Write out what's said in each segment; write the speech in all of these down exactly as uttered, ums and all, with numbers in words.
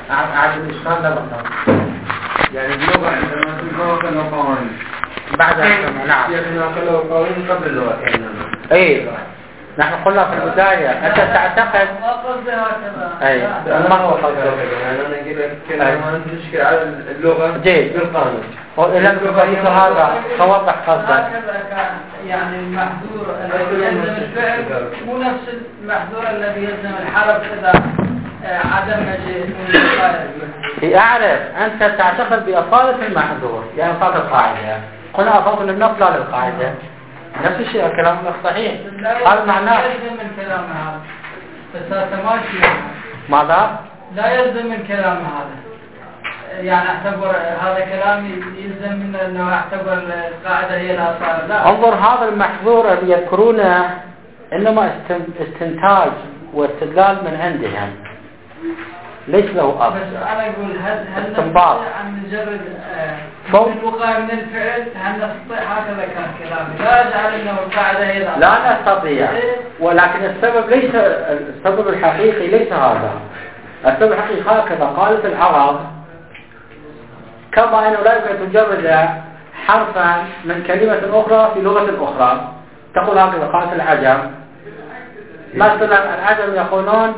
عاد الإشكال لا بطل. يعني اللغة عندما تلقوا كانوا قوانين بعد أن نعم كانوا قوانين قبل اللغة كأنما أي نحن قلنا في البداية أنت تعتقد ما قصدي هكذا. أي ما هو قصدك؟ يعني أنا أجيب لك كلمة تشكل على اللغة جيد بالقانون. إذا تبين هذا توضح قصدك. هكذا كان يعني المحذور الذي يلزم الفعل مو نفس المحذور الذي يلزم الحرف إذا عدم مجيء. أعرف أنت تعتقد بأصالة المحذور يعني أصالة القاعدة. قلنا أصالة للنص لا للقاعدة. نفس الشيء الكلام صحيح. هذا معناه لا يلزم من كلام هذا بس ماشي. ماذا؟ لا يلزم من كلام هذا يعني اعتبر هذا كلام يلزم من انه اعتبر القاعده هي الاصاله. لا انظر هذا المحظور الذي يذكرونه انما استنتاج واستدلال من عندهم ليس له اصل. بس انا اقول هل هل استنباط عن مجرد فوق الوقايه من الفعل هل نستطيع هكذا كان كلامي لا اجعل انه القاعده هي الاصاله. لا نستطيع ولكن السبب ليس السبب الحقيقي ليس هذا. السبب الحقيقي هكذا قالت العرب كما أنه لا يمكن أن تجرد حرفا من كلمة أخرى في لغة أخرى. تقول هكذا قالت العجم مثلا العجم يقولون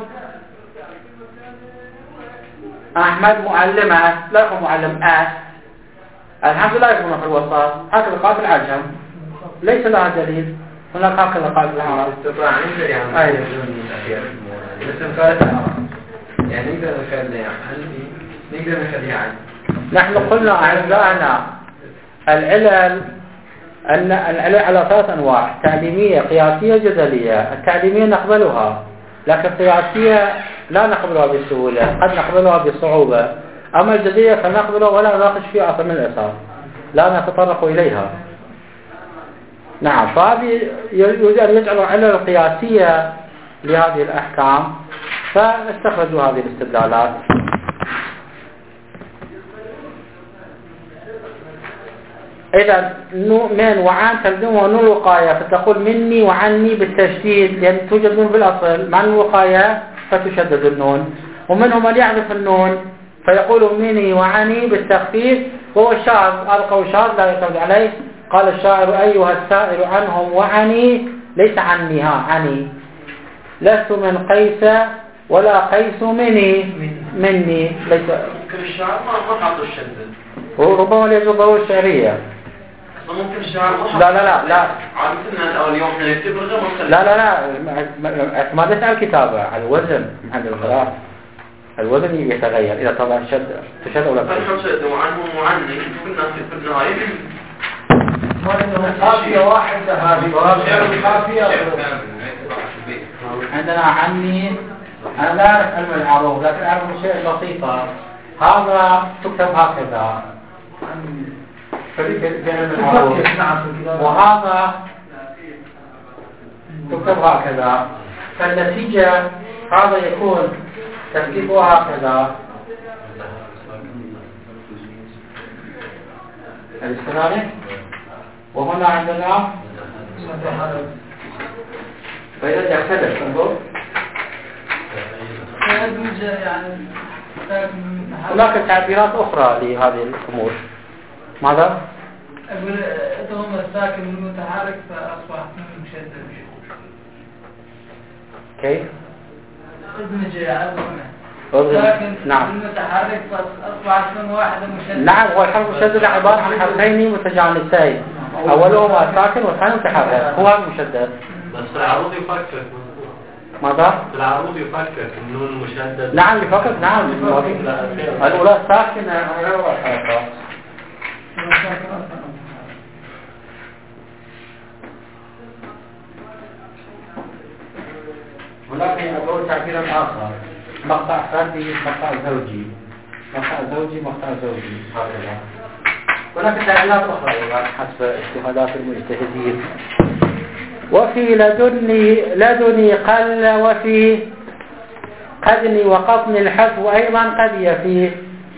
أحمد معلمة لا يكون معلم أس الحمد لا يكون في الوسط. هكذا قالت العجم ليس لها دليل. هناك هكذا قالت العرب. استطاع نقدر يعني أيوة مثل قالت العرب يعني نقدر نخليها نقدر نخليها عن نحن قلنا أعزائنا العلل أن العلل على ثلاث أنواع تعليمية قياسية جدلية. التعليمية نقبلها لكن القياسية لا نقبلها بسهولة قد نقبلها بصعوبة. أما الجدلية فنقبلها ولا نناقش فيها أصلا من الأساس لا نتطرق إليها. نعم فهذه يريد أن يجعلوا علل القياسية لهذه الأحكام فاستخرجوا هذه الاستدلالات. إذا من وعن تلزمه نون الوقاية فتقول مني وعني بالتشديد لأن توجد نون بالأصل مع الوقاية فتشدد النون. ومنهم من يعرف النون فيقول مني وعني بالتخفيف وهو الشاعر ألقوا شاعر لا يعتمد عليه. قال الشاعر أيها السائل عنهم وعني ليس عني ها عني لست من قيس ولا قيس مني مني ليس. ممكن الشعر ما ما حطوا الشدد وربما ليجوا ضرورة الشعرية. ممكن الشعر لا لا لا لا عادة أول يوم نكتب الغير مختلف. لا لا لا ما ليس على الكتابة على الوزن عند القراء الوزن يتغير إذا طبعا شد تشد ولا تشد. فنحن شد وعنهم وعني في الناس في النهاية خافية واحدة هذه خافية. عندنا عني أنا لا أعرف علم العروض لكن أعرف شيء لطيفة. هذا تكتب هكذا في علم العروض وهذا تكتب هكذا فالنتيجة هذا يكون تكتيبه هكذا الاستنانة وهنا عندنا فإذا يختلف انظر هناك تعبيرات أخرى لهذه الأمور. ماذا؟ أقول أتهم الساكن المتحرك فأصبح مشدد. كيف؟ ادمج يا الساكن نعم المتحرك فأصبح اسم واحد مشدد. نعم هو الحرف المشدد عبارة عن حرفين متجانسين أولهما الساكن والثاني متحرك هو المشدد. بس العروض يفكر ماذا؟ العروض يفكر النون المشدد. نعم يفكر نعم الأولى ساكنة غير الحركة. ولكن أقول تعبيرا آخر مقطع فردي مقطع زوجي مقطع زوجي مقطع زوجي هكذا. هناك تعبيرات أخرى أيضا حسب اجتهادات المجتهدين. وفي لدني لدني قل وفي قدني وقطني الحذف أيضا قد يفي.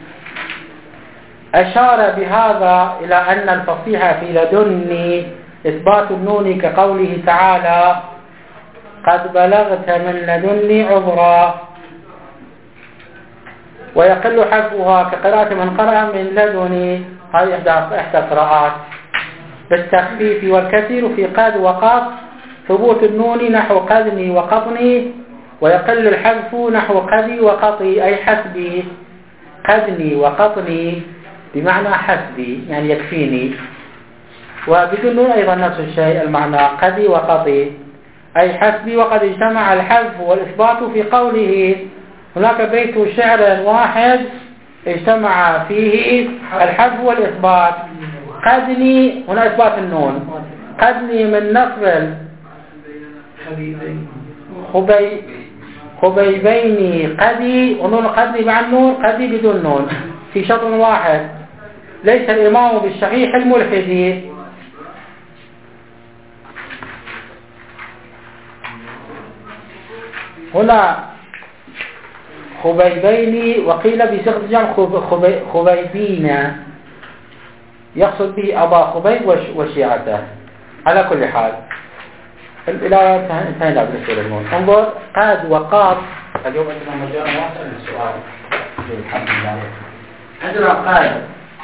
أشار بهذا إلى أن الفصيح في لدني إثبات النون كقوله تعالى قد بلغت من لدني عذرا. ويقل حذفها كقراءة من قرأ من لدني. هذه إحدى إحدى قراءات بالتخفيف والكثير في قد وقط. ثبوت النون نحو قدني وقطني، ويقل الحذف نحو قدي وقطي أي حسبي. قدني وقطني بمعنى حسبي يعني يكفيني، وبدون نون أيضا نفس الشيء المعنى قدي وقطي أي حسبي. وقد اجتمع الحذف والإثبات في قوله هناك بيت شعر واحد اجتمع فيه الحذف والإثبات. قدني هنا إثبات النون، قدني من نصب خبي خبيبين قدي، ونون قدي مع النون قدي بدون نون في شطر واحد. ليس الإمام بالشحيح الملحد. هنا خبيبين وقيل بصيغة الجمع خبي خبيبين يقصد به أبا خبيب وشيعته. على كل حال الإلى انتهينا بالنسبة للنون. انظر قاد وقاف. اليوم عندنا مجال واصل للسؤال الحمد لله. عندنا قاد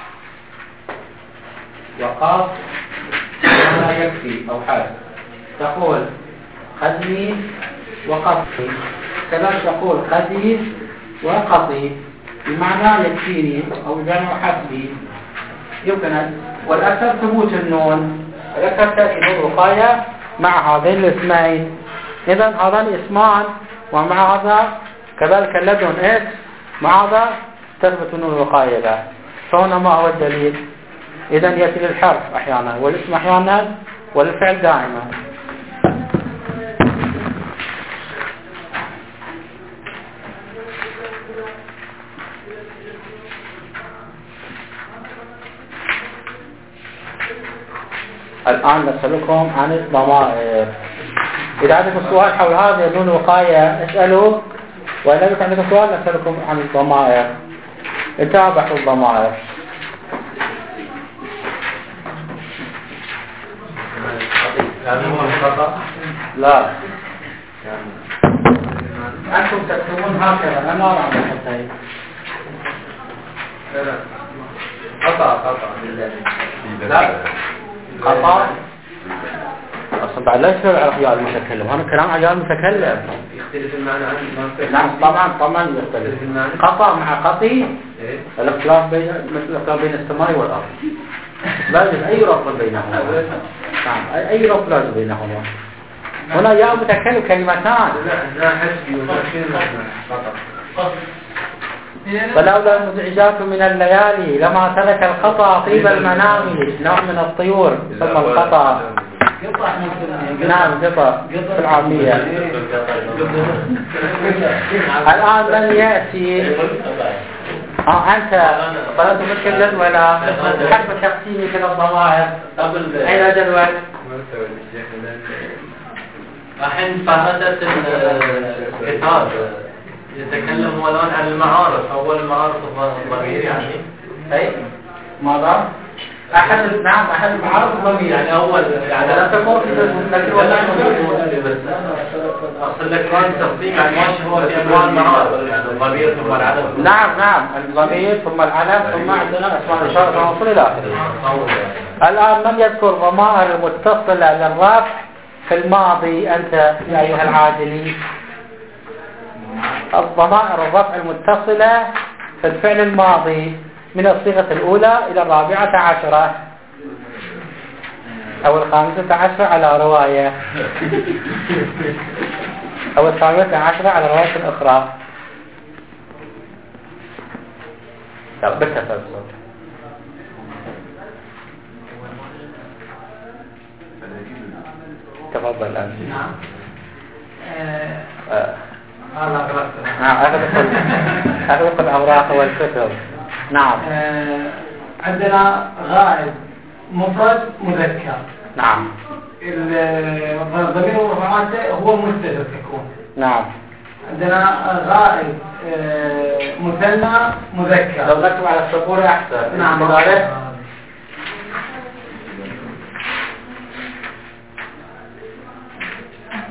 وقاف لا يكفي أو حال. تقول قدني وقطي، كذلك تقول قدي وقطي بمعنى يكفيني أو بمعنى حسبي يمكن. والأكثر ثبوت النون، الأكثر تأتي الوقاية مع هذين الاسمين. إذا هذان اسمان ومع هذا كذلك لدن إكس مع هذا تثبت النون الوقاية له. فهنا ما هو الدليل؟ إذا يأتي للحرف أحيانا والاسم أحيانا والفعل دائما. الآن نسألكم عن الضمائر. إذا عندكم سؤال حول هذه النون الوقاية اسألوا، وإذا كنت عندكم سؤال نسألكم عن الضمائر. انتبهوا الضمائر. لا أنتم تكتبون هكذا، أنا ما أعرف حتى قطع قطع لا قطع أصلا بعد لا يشتغل على عيال المتكلم، هذا كلام عيال المتكلم يختلف المعنى عن نعم طبعا طبعا يختلف. قطع مع قطي الاختلاف بين مثل الاختلاف بين السماء والأرض، لازم أي ربط بينهما. نعم أي ربط لازم بينهما. هنا يا متكلم كلمتان لا حسبي ومشير قطع. فلولا المزعجات من الليالي لما ترك القطع طيب المنام، نوع من الطيور ثم القطع. نعم قطع في العامية. الآن من يأتي اه أنت طلبت متكلم ولا حسب تقسيمي كذا الضمائر أين جدول؟ الحين فهدت الكتاب يتكلم هو الآن عن المعارف. أول المعارف الضمير يعني أي ماذا؟ أحد نعم أحد المعارف الضمير يعني أول يعني لا تقول لكن ولا بس أصل لك كان تقسيم يعني ماشي هو في أنواع المعارف يعني الضمير ثم العلم. نعم نعم الضمير ثم العلم ثم عندنا أسماء الإشارة ونصل إلى آخره. الآن من يذكر ضمائر المتصلة للرفع في الماضي أنت يا أيها العادلي؟ الضمائر الرفع المتصلة في الفعل الماضي من الصيغة الأولى إلى الرابعة عشرة أو الخامسة عشرة على رواية أو الخامسة عشرة على رواية أخرى. طب بالتفصيل تفضل الآن. نعم نعم أغلق الأوراق والكتب. نعم عندنا غائب مفرد مذكر. نعم الضمير المرفوعات هو مستتر تكون. نعم عندنا غائب مثنى مذكر. لو نكتب على السبورة أحسن. نعم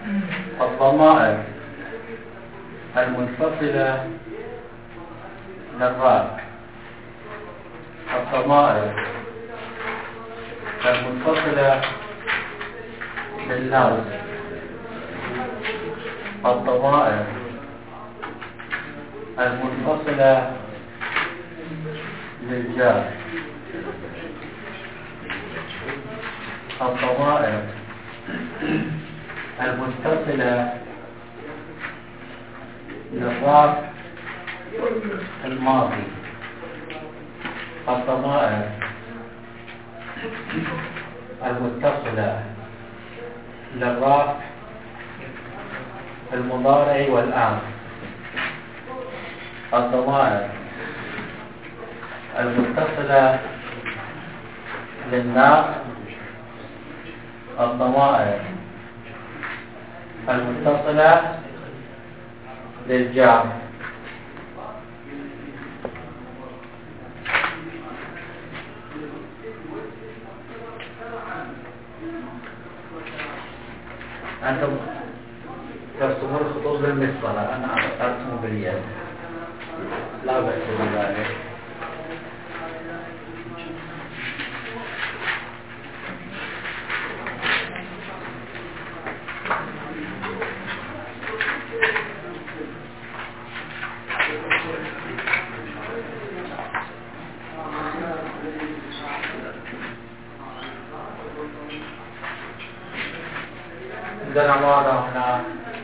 الضمائر المنفصلة للراء الضمائر المتصلة لللفظ الضمائر المنفصلة للجار الضمائر المتصلة للرفع الماضي الضمائر المتصلة للرفع المضارع والآمر الضمائر المتصلة للناء الضمائر المتصلة للجار أنتم ترسمون الخطوط بالمسطرة، أنا أرسم باليد لا بأس بذلك. عندنا واضح هنا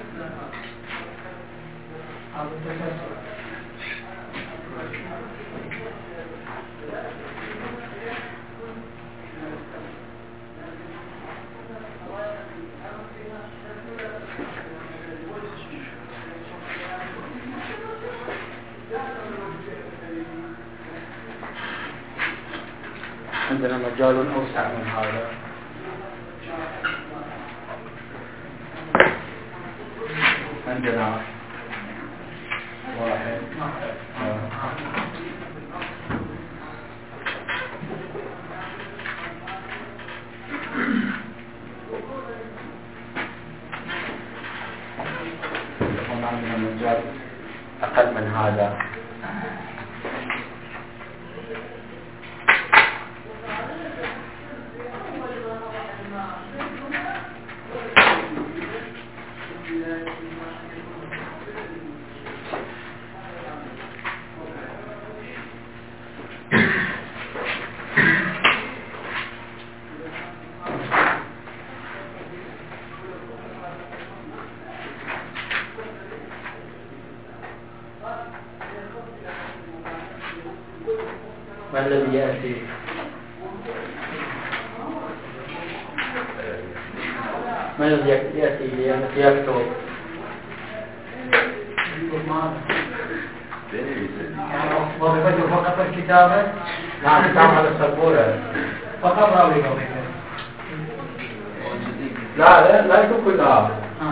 عندنا مجال أوسع من هذا. عندنا واحد هنا عندنا مجال أقل من هذا. ما الذي يأتي؟ ما الذي يأتي يكتب؟ وظيفته فقط الكتابة؟ نعم، كتاب على السبورة فقط راوي وظيفة. لا لا لا يكون كلها.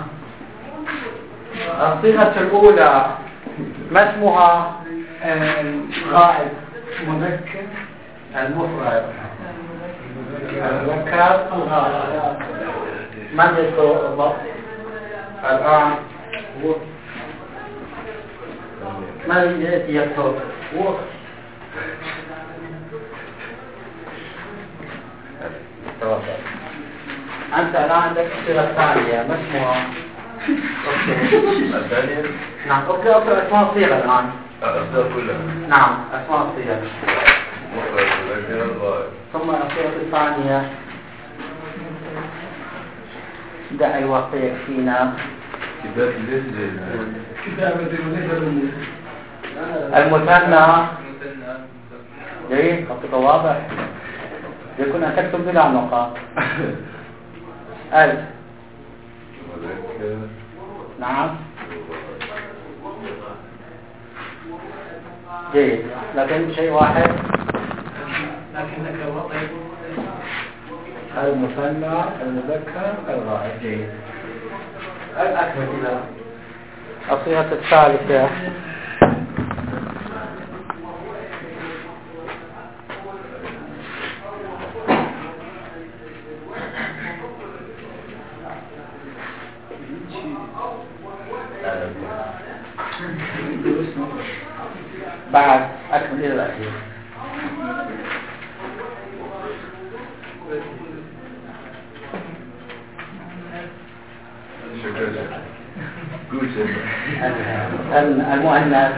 الصيغة الأولى ما اسمها؟ القائد مذكر المفرد المذكر الغائب. من يذكر الله الآن؟ من يأتي يكتب؟ أنت الآن عندك الصيغة الثانية ما اسمها؟ الثانية؟ نعم، أوكي أوكي اسمها الصيغة الآن. الأصدار كلها؟ نعم، اسمها الصيغة. مفرد ثم الصيغة الثانية دع الوقت يكفينا. المثنى جيد، خطك واضح. يكون أن تكتب بلا نقاط. ألف نعم جيد، لكن شيء واحد لكنك وطيب المثنى المذكر الغائب. جيد، الأكمل إلى الصيغة الثالثة. بعد أكمل إلى الأخير. المؤنث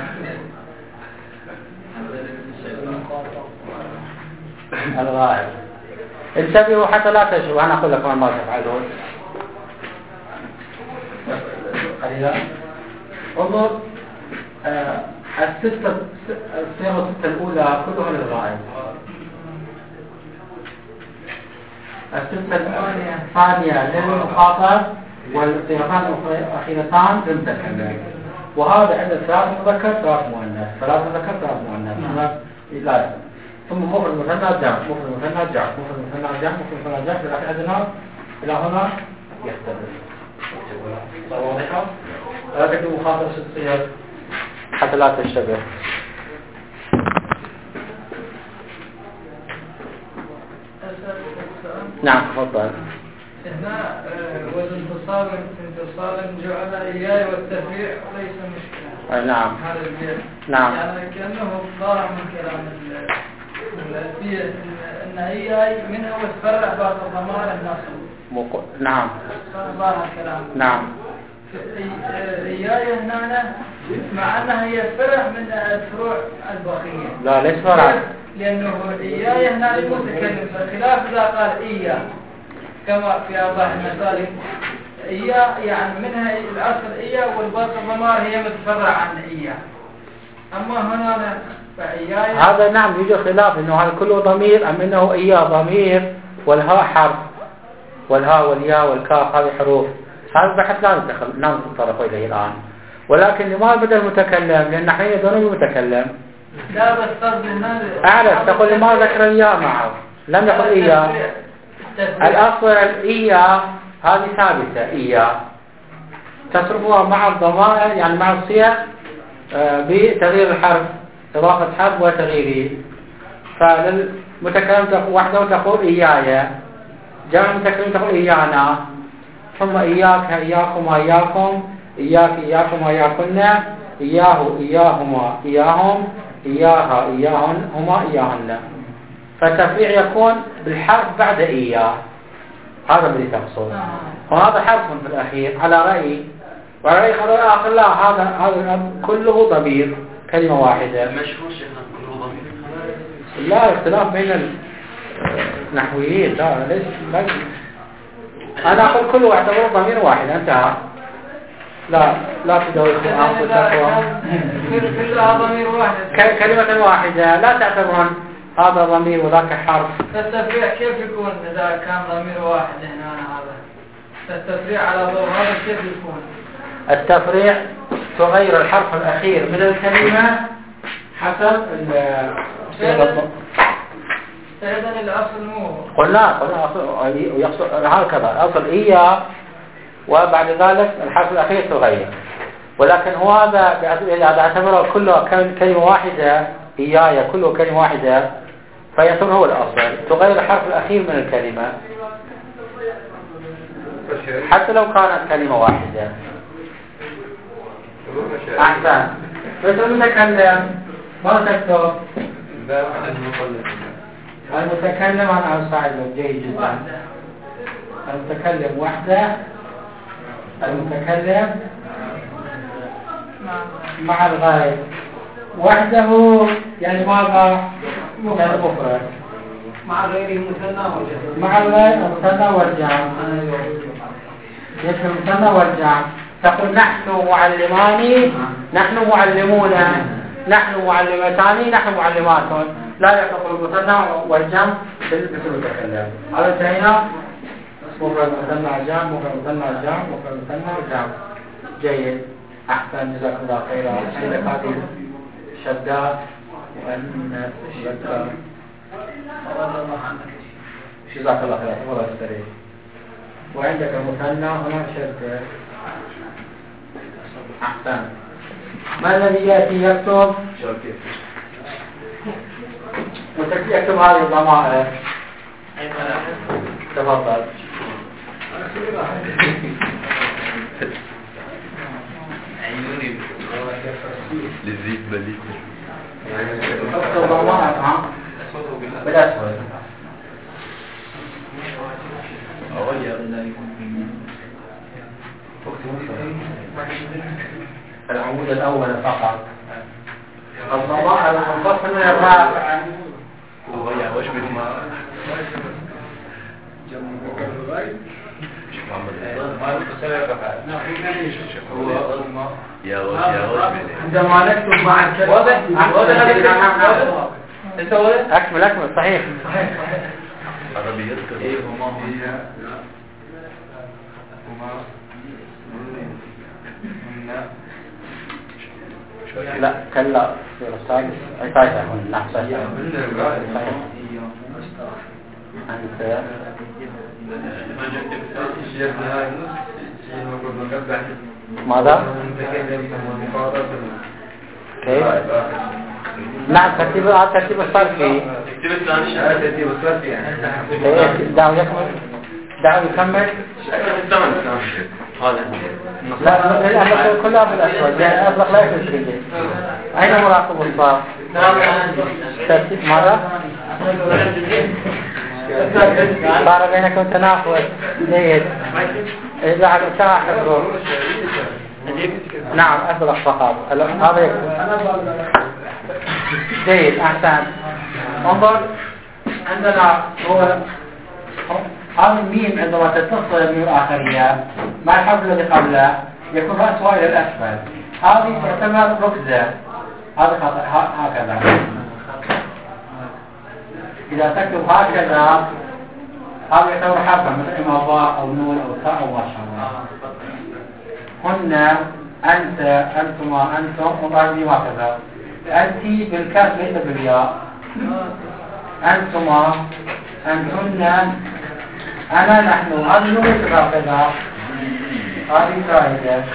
الغائب. انتبهوا حتى لا تشعروا. أنا أقول لكم ما تفعلون. قليلا. انظر الستة الصيغة الستة الأولى كلها للغائب. الستة الثانية للمخاطب والصيغتان الأخيرتان للمتكلم. وهذا عند ثلاث مذكر ثلاث مؤنث، ثلاث مذكر ثلاث مؤنث. لا ثم مفرد مثنى جمع، مفرد مثنى جمع، مفرد مثنى جمع، مفرد مثنى جمع، إلى أدنى إلى هنا يختلف. واضحة؟ لا تكون مخاطب ست صيغ حتى لا تشتبه. نعم تفضل. هنا والانتصال انتصال جعل إياي والتفريع ليس مشكلة. أي نعم. هذا البيت. نعم. يعني كأنه ظاهر من كلام الألفية إن إياي منها وتفرع بعض الضمائر النصب. مق... نعم. ظاهر كلام. نعم. إياي هنا مع أنها هي فرع من الفروع البقية. لا ليس فرع. لأنه إياي هنا المتكلم فخلاف إذا قال إياه كما في أوضاح المسالك إياه يعني منها الأصل إياه والباقي الضمائر هي متفرع عن إياه. أما هنا فإياي هذا نعم يوجد خلاف إنه هذا كله ضمير أم إنه إياه ضمير والهاء حرف والهاء والياء والكاف هذه حروف. هذا البحث لا ندخل لا نتطرق إليه الآن. ولكن لماذا بدأ المتكلم؟ لأن نحن يدون المتكلم. لا بس قصد هذا أعرف تقول لما ذكر الياء معه لم يقل إياه. الأصل إياه هذه ثابتة إياه تصرفها مع الضمائر يعني مع الصيغ بتغيير الحرف إضافة حرف وتغييره. فللمتكلم وحده تقول إياي، جمع المتكلم تقول إيانا، ثم إياك إياكم إياكم إياك إياكم إياكن إياه إياهما إياهم إياها إياهن هما إياهن. فالتفريع يكون بالحرف بعد إياه. هذا الذي تقصد. وهذا حرف في الأخير على رأي ورأي آخر لا هذا هذا كله ضمير كلمة واحدة. مشهور شيخنا كله ضمير. لا اختلاف بين النحويين. لا ليش لا أنا أقول كله اعتبره ضمير واحد انتهى. لا لا تدور القرآن كلها ضمير واحد. كلمة واحدة لا تعتبرون هذا ضمير وذاك حرف. فالتفريع كيف يكون إذا كان ضمير واحد هنا هذا؟ التفريع على ضوء هذا كيف يكون؟ التفريع تغير الحرف الأخير من الكلمة حسب فإذا الأصل مو قلنا قلنا أصل يقصد هكذا أصل إياه وبعد ذلك الحرف الأخير تغير. ولكن هو هذا إذا اعتبره كله كلمة واحدة إياي كله كلمة واحدة فيصير هو الأصل تغير الحرف الأخير من الكلمة حتى لو كانت كلمة واحدة. أحسن. مثل المتكلم ما تكتب المتكلم أنا أساعد جيد جدا. المتكلم وحده المتكلم مع الغائب وحده يعني ماذا؟ مفرد مع غيره مثنى وجمع. مع الغائب مثنى والجمع. يشمل المثنى والجمع. تقول نحن معلمان نحن معلمون نحن معلمتان نحن معلمات. لا يتقل المثنى والجمع مثل المتكلم. هذا انتهينا. مفرد مثنى جمع مفرد مثنى جمع مفرد مثنى جمع. جيد. أحسن جزاك الله خيرا. عندك هذه الشدات وأن الشدات جزاك الله خيرا. والله استريح. وعندك المثنى هنا شد. أحسن. ما الذي يأتي يكتب؟ يكتب هذه الضمائر. تفضل. عيوني للزيت بليت بالأسود. العمود الأول فقط. الضمائر المنفصل من الرابع. وش بيسمع؟ يا عندما نكتب مع الكلمة واضح واضح هذا انت واضح اكمل اكمل صحيح عربية ايه هما هي هما لا كلا في الرسالة اي فايدة نعم صحيح انت ماذا؟ كيف؟ نعم ترتيب ترتيب الصرفي ترتيب الثاني ترتيب الصرفي يعني دعوا يكمل دعوا يكمل هذا لا الأبلغ كلها بالأسود يعني الأبلغ لا يكون شيء أين مراقب الصرف؟ ترتيب ماذا؟ صار بينكم تنافس جيد إذا على ساعة حفظه نعم أبلغ فقط هذا يكون جيد أحسن انظر عندنا هو هذا الميم عندما تتصل الميم الآخرية مع الحرف الذي قبله يكون رأسه إلى الأسفل هذه تعتبر ركزة هذا خطأ هكذا إذا تكتب هكذا هذا يعتبر حرفا مثل إما ضاء أو نون أو تاء أو ما شاء الله هن أنت أنتما أنتم وضعي هكذا أنت بالكاف ليس بالياء أنتما أنتن أنا نحن هذه نون هكذا هذه فائدة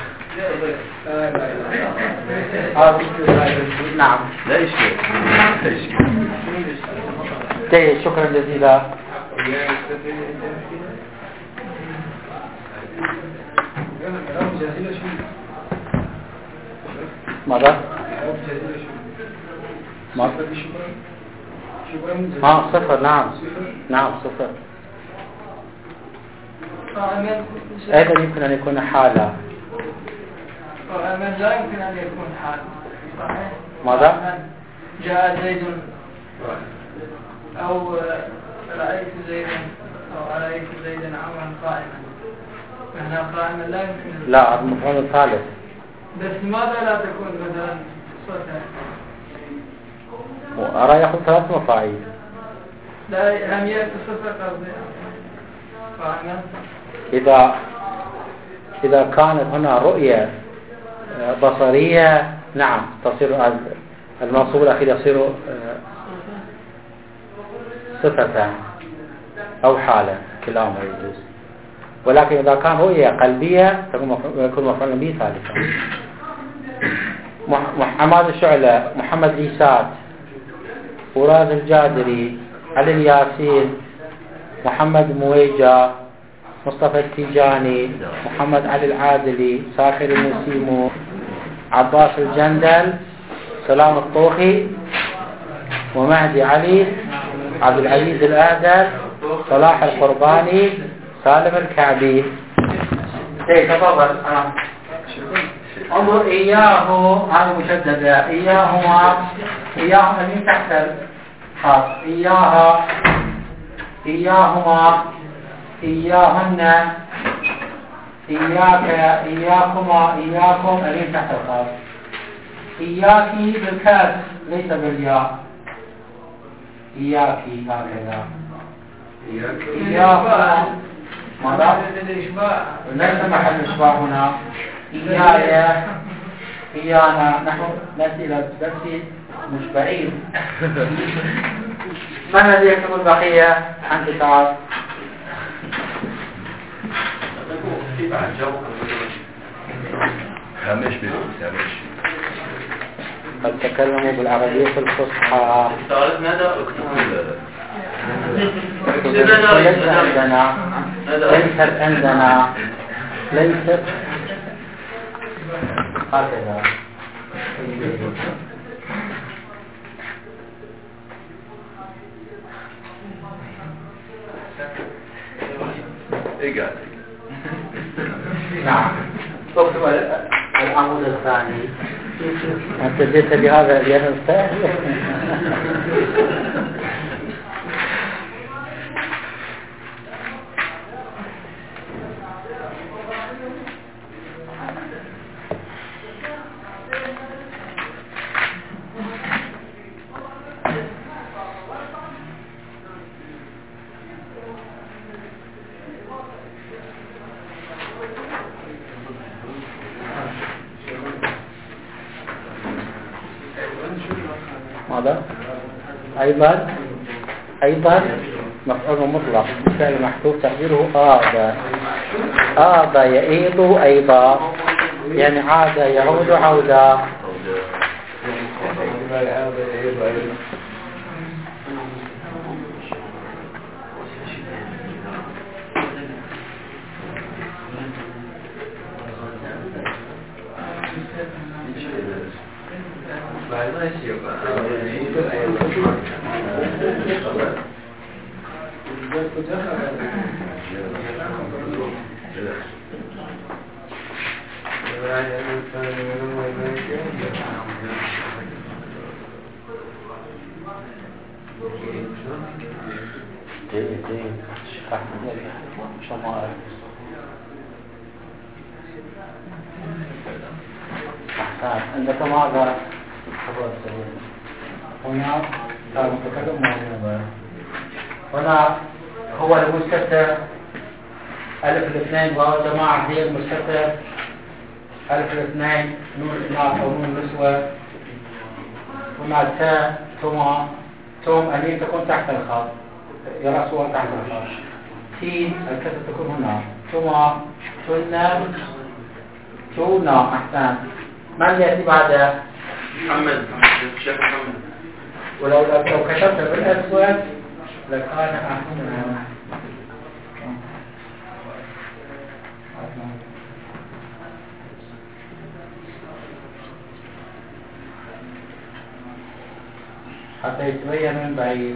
هذه نعم لا يشكل لا يشكل جيد شكرا جزيلا ماذا؟ ماذا؟ اه صفر نعم نعم صفر أيضا يمكن أن يكون حالة لا يمكن أن يكون حال صحيح ماذا؟ جاء زيد أو رأيت زيدا أو رأيت زيدا عمرا قائما فهنا قائما لا يمكن لا المفعول الثالث بس لماذا لا تكون مثلا صفة وأرى يأخذ ثلاث مفاعيل لا هم يأتي صفة قصدي قائما إذا إذا كانت هنا رؤية بصرية نعم تصير المنصوب الأخير يصير صفة أو حالة كلاهما يجوز ولكن إذا كان رؤية قلبية يكون مفعول به ثالثا محمد الشعلة محمد عيسات فراز الجادري علي الياسين محمد مويجا مصطفى التيجاني محمد علي العادلي ساخر المسيمو عباس الجندل سلام الطوخي ومهدي علي عبد العزيز الأهدل صلاح القرباني سالم الكعبي ايه تفضل انظر إياه هذه مشددة إياهما إياهما من تحت الخط إياها إياهما إياهن إياك إياكما إياكم اللي تحت الخط إياكي بالكاف ليس بالياء إياكي هكذا إياكما ماذا؟ ليس محل إشباع هنا إيايا إيانا نحن نأتي إلى درس مشبعين من الذي يكتب البقية؟ أنت تعال هامش بيقول هامش قد تكلموا بالعربية الفصحى ليس عندنا ليست عندنا ليست هكذا إيه قاعد نعم. اكتب العمود الثاني. أنت جئت بهذا اليد الثاني. ماذا؟ أيضا أيضا مفعول مطلق فعل محذوف تقديره آبا آبا يئيض أيضا يعني عاد يعود عودا. عندك ماذا؟ هنا المتكلم موجود. هنا هو المستتر ألف الاثنين واو جماعة هي المستتر ألف الاثنين نون الإناث أو نون النسوة. هنا تاء ثم ثم أليف تكون تحت الخط يرى صور تحت الخط. تين الكسر تكون هنا ثم ثنا ثنا أحسن. من يأتي بعده؟ محمد الشيخ محمد. ولو لو كتبت بالأسود لكان أحسن. حتى يتبين من بعيد.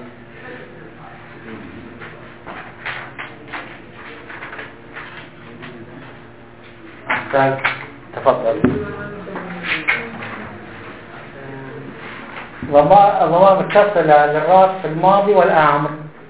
أحسن تفضل. ضمائر متصلة للراس في الماضي والأمر.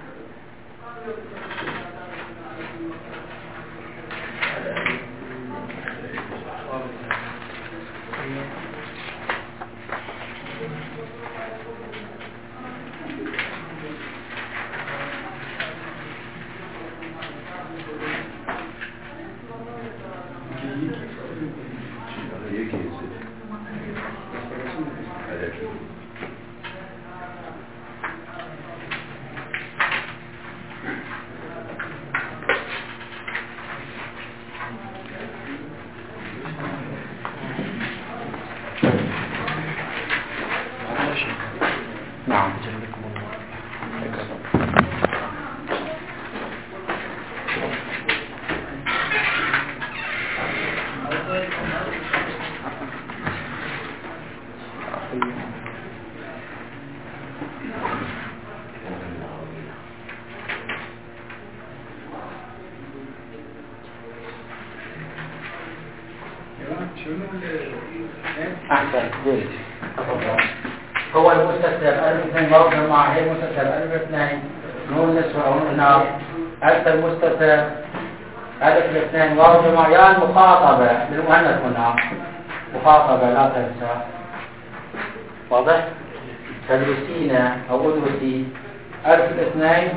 أحسن جيد. هو المستتر ألف اثنين واو جماعة هي المستتر ألف اثنين نون نسوة أو نون نار. ألف المستتر ألف الاثنين واو جماعة يا المخاطبة بالمؤنث هنا مخاطبة لا تنسى. واضح؟ تدرسين أو أدرسي ألف الاثنين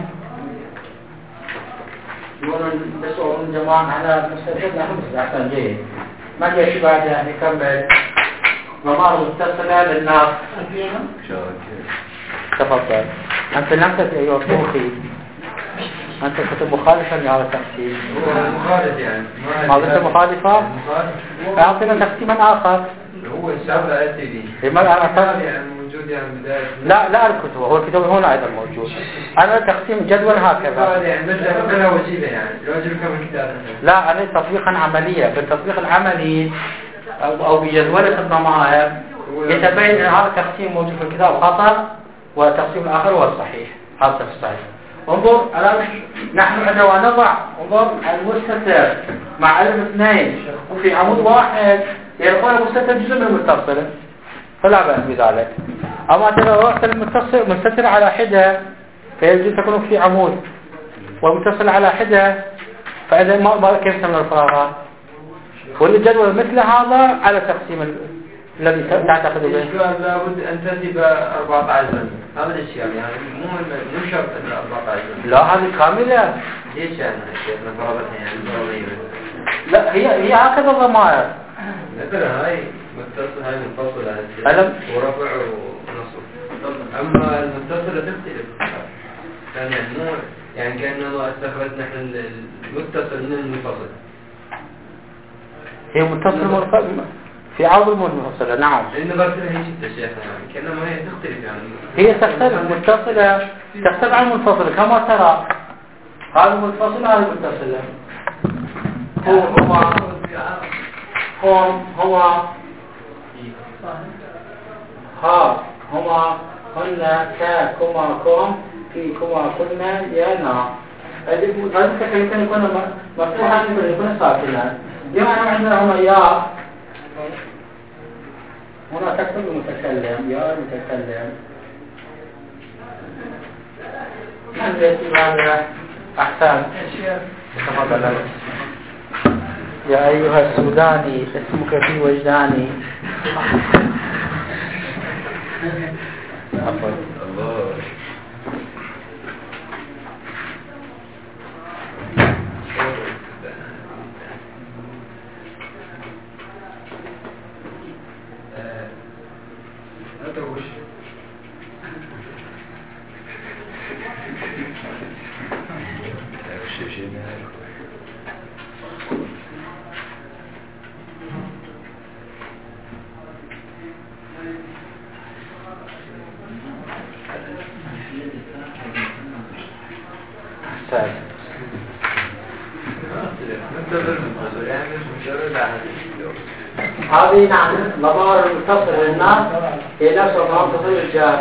نون نسوة أو نون جماعة على المستتر نحن أحسن جيد. من يأتي بعدها نكمل ضمائر متصلة للناس. تفضل. أنت نفسك أيها الأخوي أنت كنت مخالفا لهذا التقسيم. هو مخالف يعني. ما أنت مخالفة؟ أعطينا تقسيما آخر. هو السابق أتي به. لماذا أنا يعني موجود يعني بداية. لا لا الكتب هو الكتاب هنا أيضا موجود. أنا تقسيم جدول هكذا. يعني مثلا كلها وسيلة يعني. الواجب كم كتاب. لا أنا تطبيقا عملية بالتطبيق العملي أو أو بجدولة الضمائر يتبين أن هذا التقسيم موجود في الكتاب خطأ والتقسيم الآخر هو الصحيح. هذا الصحيح. انظر الآن نحن عندما نضع انظر المستتر مع ألف اثنين وفي عمود واحد يكون المستتر جزء من المتصل فلا بأس بذلك. أما إذا رحت المتصل المستتر على حدة فيجب تكون في عمود والمتصل على حدة فإذا ما كيف تملأ الفراغات؟ والجدول مثل هذا على تقسيم الذي تعتقد به. السؤال لابد أن ترتب أربعة عشر هذا الأشياء يعني مو مو شرط أن أربعة عشر. لا هذه كاملة. ليش يعني كيف نفرضها يعني؟ لا هي هي هكذا الضمائر. مثلا هاي متصل هاي منفصلة ألم ورفع ونصب. أما المتصلة تختلف. يعني مو يعني كأنه استخرجنا نحن المتصل من المنفصل. هي متصل مرتبط في عرض المنفصلة. نعم. إنه برسلها هي جدا شيخنا يعني كأنما هي تختلف يعني. هي تختلف متصلة تختلف عن المنفصلة كما ترى هذه المنفصلة هذه المتصلة. هو هما هم هما ها هما هن كا كما كم في كما كنا يانا. هذه كلمتين يكون مفتوحة يكون ساكنة. بمعنى عندنا هنا يا هنا تكتب المتكلم يا المتكلم عندي هذا أحسن. تفضل. يا أيها السوداني اسمك في وجداني. عفوا. الله. هذه نعم مظاهر المتصل للناس هي نفس مظاهر متصل للجار.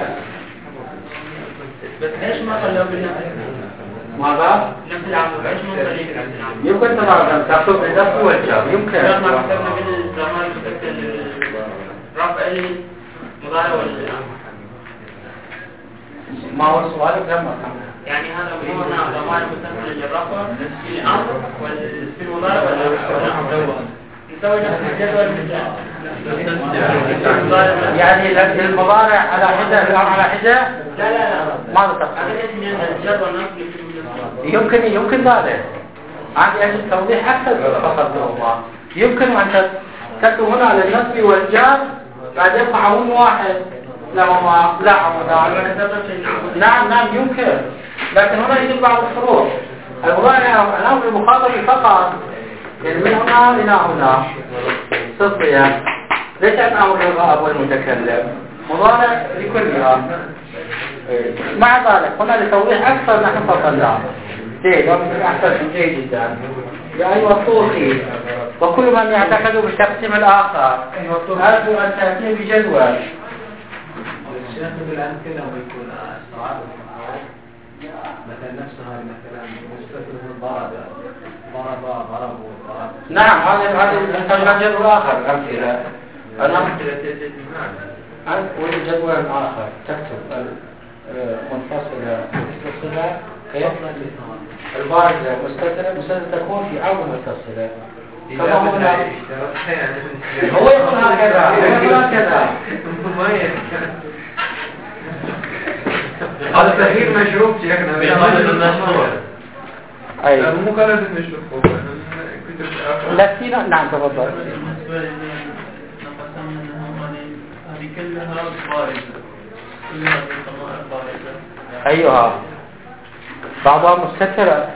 بس ايش ما طلعوا بالنفس؟ ماذا؟ نفس العمود ايش ما طلعوا؟ يمكن تبارك تكتب النفس والجار يمكن. ما كتبنا بالزمان رفع المضارع وال ما هو السؤال كم يعني هذا هو ضمان متصل للرفع في الامر وفي المضارع ولا نسوي نفس الجدول يعني المضارع على حدة على حدة. لا لا لا ماذا تقصد؟ الجدول يمكن يمكن ذلك. عندي أجل توضيح أكثر فصلتهما. يمكن أن تكتب هنا للنصب والجار بعد يبقى عمود واحد لهما لا عمودان. نعم نعم يمكن لكن هنا يجب بعض الفروق. المضارع الأمر المخاطب فقط يعني من هنا إلى هنا صفية ليس أمر الغائب والمتكلم مضارع لكلها. مع ذلك هنا لتوضيح أكثر نحن فصلنا جيد ومثل أحسن جيد جدا. يا أيها الطوخي وكل من يعتقد بالتقسيم الآخر أرجو أن تأتي بجدول. الشيخ بالأمثلة ويكون الصعاب مثلا نفسها مثلا مستثمر ضرب ضرب ضرب ضرب. نعم هذا هذا جدول آخر الأمثلة. الأمثلة أنت ولد جدول آخر تكتب منفصلة متصلة كيف البارزة مستترة مستترة تكون في عوض متصلة. كما هنا هو يكون هكذا هو يكون هكذا. هذا تغيير مشروب شيخنا بيقال المشروع. أي مو كلمة مشروب. لكن نعم تفضل. بالنسبة لي نقسم منهم هذه كلها بارزة كلها بالضمائر بارزة. أيها بعضها مستترة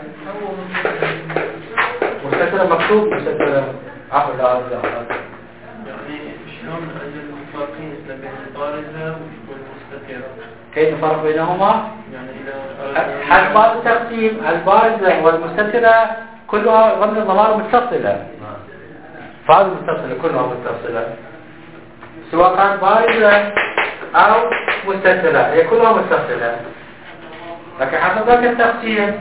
مستترة مكتوب مستترة عفوا لا لا يعني شلون أجل الفرقين بين البارزة والمستترة؟ كيف نفرق بينهما؟ يعني إذا حسب التقسيم البارزة والمستترة كلها ضمن الضمائر متصلة. فهذه متصلة كلها متصلة سواء كانت بارزة أو مستترة هي كلها متصلة. لكن حسب ذلك التقسيم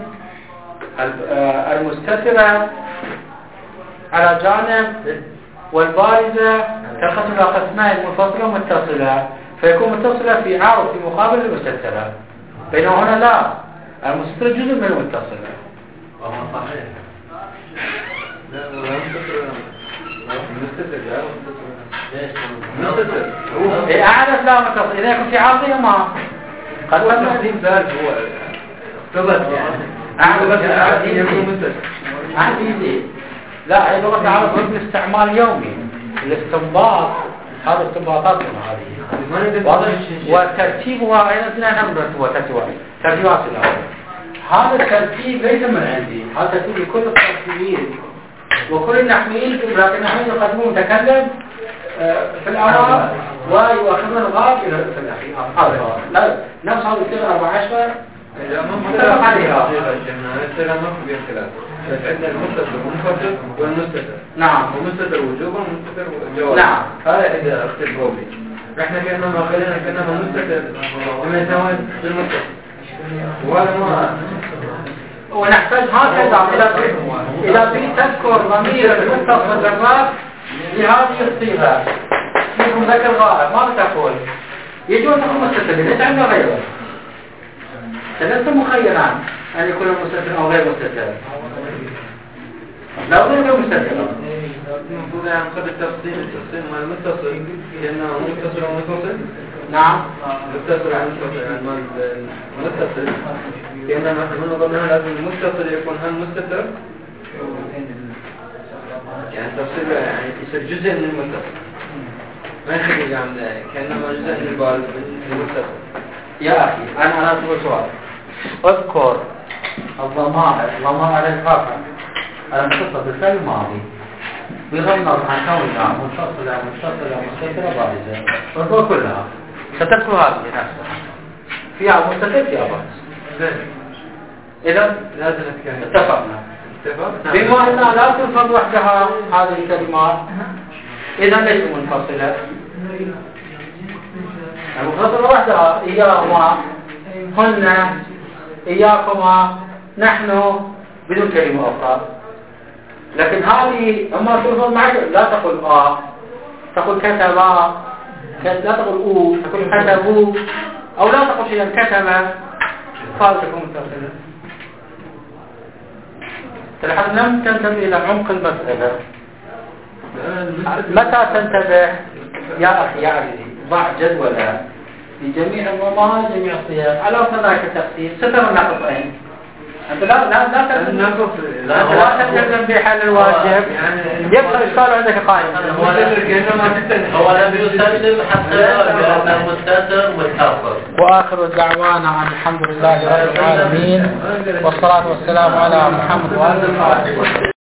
المستترة على جانب والبارزة تنقسم إلى قسمين منفصلة ومتصلة، فيكون متصلة في عارض في مقابل المستترة، بينما هنا لا، المستترة جزء من المتصلة. وهو صحيح. لا لا مستتر مستتر لا ليش؟ مستتر إيه أعرف لا متصل إذا يكون في عارضية ما قد هو قد تقديم ذلك هو اختلط يعني أعرف أعرف يكون مستتر عزيزي لا هي لغة العرب ضمن استعمال يومي. الاستنباط هذا استنباطاتنا هذه واضح، وترتيبها أيضا اثنين هم ترتيبات ترتيبات الأول. هذا الترتيب ليس من عندي، هذا ترتيب لكل الصرفيين وكل النحويين، لكن النحويين يقدمون متكلم في الأعراب ويؤخذون الغاب إلى في الأخير. هذا لا نفس هذا يصير أربعة عشر متفق عليها. السلام ما في خلاف. عندنا المستتر والمنفصل والمستتر. نعم. ومستتر وجوبا ومستتر جوابا. نعم. هذا إذا اختلفوا به. احنا كنا ما خلينا كنا المستتر كما يسمى بالمستتر. وهذا ما ونحتاج هكذا إلى إلى بي تذكر ضمير المتصل بالرفع بهذه الصيغة. فيكم ذكر غائب ما بتقول يجوز أن يكون مستتر ليس عندنا غيره. ليس مخيرا أن يكون مستتر أو غير مستتر. لا غير مستتر. المفروض يعني نقدر التفصيل التفصيل مع المتصل لأنه متصل ومتصل. نعم. متصل عن المتصل عن المتصل. لأن من نظرنا لازم المتصل يكون هم مستتر. يعني التفصيل يعني يصير جزء من المتصل. ما يخرج عن كأنما جزء من البارز من المتصل. يا أخي أنا أنا أسأل سؤال. اذكر الضمائر ضمائر الرفع المتصل بالفعل الماضي بغض النظر عن كونها منفصلة متصلة مستترة بارزة. اذكر كلها ستذكر هذه نفسها فيها مستتر فيها بارز. إذا لازم نتكلم. اتفقنا. اتفقنا. بما أنها لا تنفض وحدها هذه الكلمات إذا ليس منفصلة. المنفصلة وحدها إياهما هن إياكما نحن بدون كلمة أخرى. لكن هذه أما تنفض معك لا تقول آه تقول كتبا لا تقول أو تقول كتبوا أو لا تقول شيئا كتبا فهذا تكون متصلة. تلاحظ لم تنتبه إلى عمق المسألة. متى تنتبه يا أخي يا عزيزي ضع جدولا لجميع الضمائر جميع الصيغ على ذلك التقسيم ستر النقصين. أنت لا لا لا تنقص لا تلزم بحل الواجب يبقى إشكال عندك قائم. هو لم يسلم حتى بأن المستتر والحافظ. وآخر دعوانا عن الحمد لله رب العالمين والصلاة والسلام على محمد وآله وصحبه.